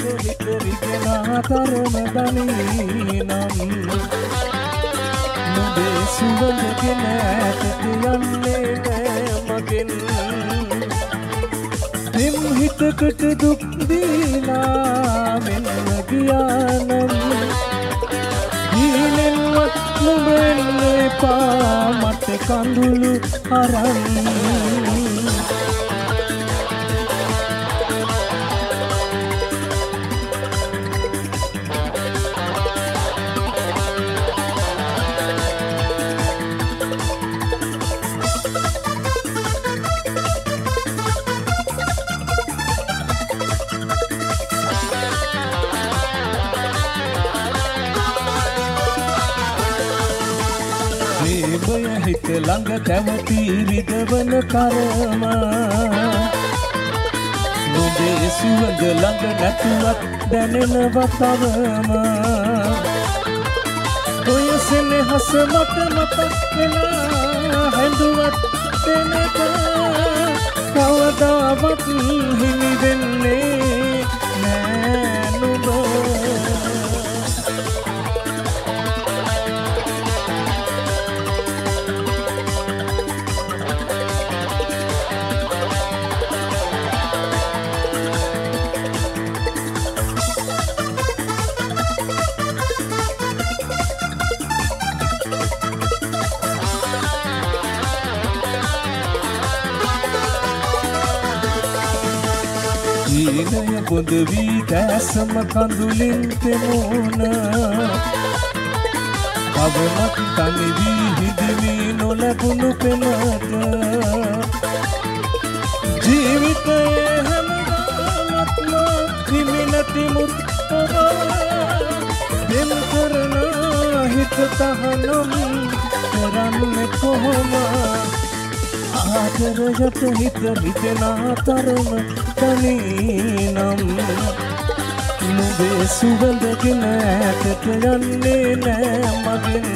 හිත රිදෙනා තරම දනීනම් නුඹේ සුවඳගෙන ඈතට යන්නේ නෑ මගෙන් දෙම් හිතකට දුක් දීලා මෙන්න ගියානම් දීනෙන්වත් නුඹ එන්න එපා මට කඳුළු අරන් හිත ළඟ කැමති විදවන කරම නුඹේ සුවඳ ළඟ නැතුවත් දැනෙනවා තවම ඔය සෙනෙහස මට මතක් වෙලා හැඬුවත් දෙනක කවදාවත් හිමි වෙන්නේ නෑ නුඹ ජීවය බොඳ වී දැසම කඳුලින් පෙනුන කවමක් තනි වී හිදිවි නොලැබුණු පෙනත ජීවිතයේ හැමදාමත්ම හිමි නැති මුත් ඔබ දෙම් කරන හිත තහනම් කරන්නේ කොහොම ආදරයට හිත රිදෙනා තරම තනීනම් නුඹේ සුවඳගෙන ඈතට යන්නේ නෑ මගෙන්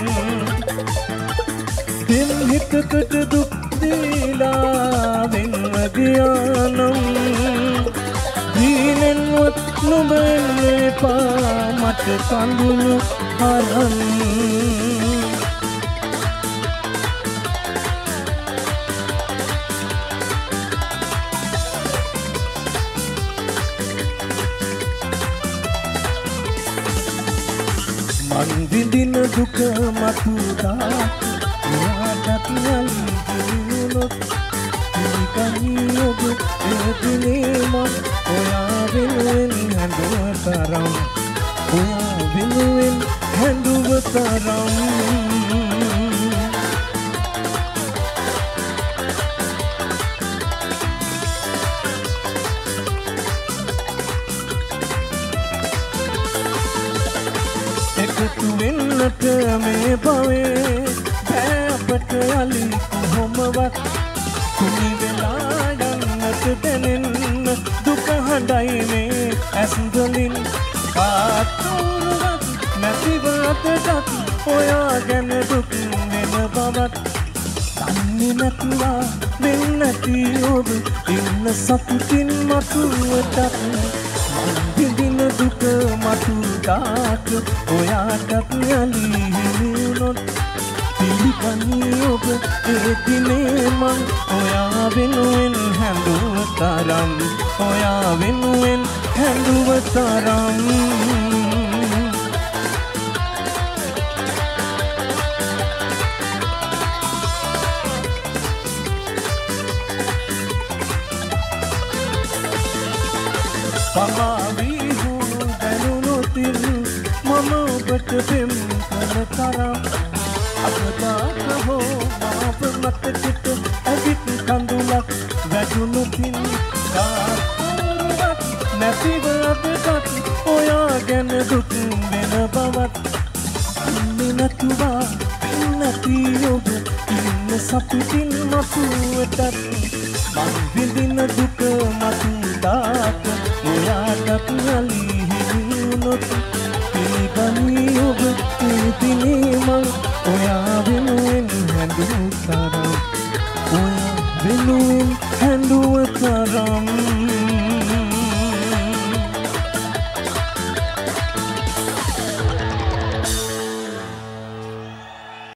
දෙම් හිතකට දුක් දීලා වෙන්ව ගියානම් දීනෙන්වත් නුඹ එන්න එපා මට කඳුළු අරන් මන් විඳින දුක මතුදා ඔයාටත් යලිදුනොත් පිළිගනී ඔබ එදිනේ මන් ඔයා වෙනුවෙන් හැඬුව තරම් ඔයා වෙනුවෙන් හැඬුව තරම් එකතු වෙන්නට මේ භවයේ බෑ අපට යලි කොහොමවත් කුණි වෙලා යන්නට දැනෙන්න දුක හඬයි මේ ඇස්වලින් කාටවත් නැතිව අතටත් ඔයා ගැන දුක් වෙන බවත් දන්නේ නැතුවා වෙන්නති ඔබ ඉන්න සතුටින් මතුවටත් විඳින දුක මතුදාට ඔයාටත් යලි හිමිවුනොත් පිළිගනී ඔබ එදිනේ මං ඔයා වෙනුවෙන් හැඬුව තරම් ඔයා වෙනුවෙන් හැඬුව තරම් පමාවී හුණු දැනුනොතින් මම ඔබට පෙම් කළ තරම් අපදාක හෝ මාප මතකට ඇවිත් කඳුලක් වැටුණුතින් කාටවත් නැතිව අපටත් ඔයා ගැන දුක් වෙන බවත් අන්නේ නැතුවා නැති ඔබ ඉන්න සතුටින් මතුවටත් මං විඳින දුක මතුදාට ඔයාටත් යලි හිමිවුනොත් පිළිගනී ඔබ එදිනේ මං ඔයා වෙනුවෙන් හැඬුව තරම් ඔයා වෙනුවෙන් හැඬුව තරම්